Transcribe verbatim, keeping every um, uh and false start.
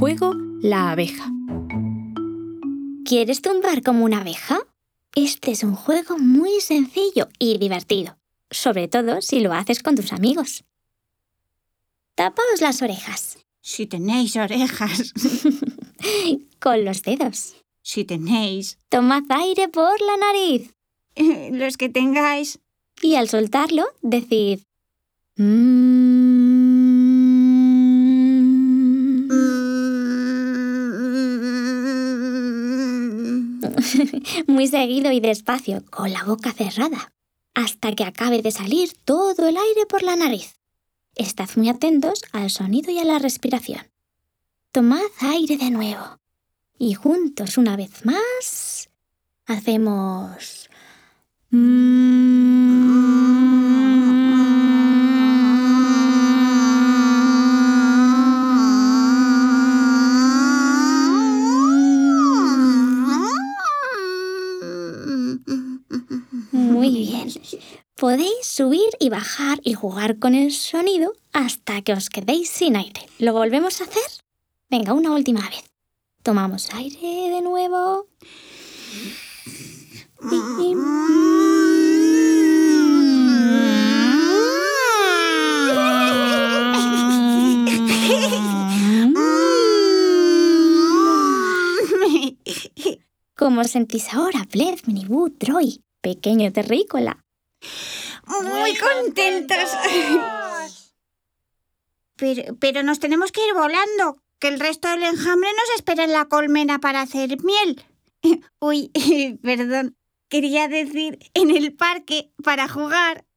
juego La abeja. ¿Quieres tumbar como una abeja? Este es un juego muy sencillo y divertido, sobre todo si lo haces con tus amigos. Tapaos las orejas. Si tenéis orejas. Con los dedos. Si tenéis. Tomad aire por la nariz. Eh, los que tengáis. Y al soltarlo, decid... Mmm... Muy seguido y despacio, con la boca cerrada, hasta que acabe de salir todo el aire por la nariz. Estad muy atentos al sonido y a la respiración. Tomad aire de nuevo. Y juntos, una vez más, hacemos... Muy bien. Podéis subir y bajar y jugar con el sonido hasta que os quedéis sin aire. ¿Lo volvemos a hacer? Venga, una última vez. Tomamos aire de nuevo. Y... ¿Cómo os sentís ahora, Bled, Miniboo, Troy, pequeño terrícola? Muy contentos. Pero, pero nos tenemos que ir volando, que el resto del enjambre nos espera en la colmena para hacer miel. Uy, perdón, quería decir en el parque para jugar.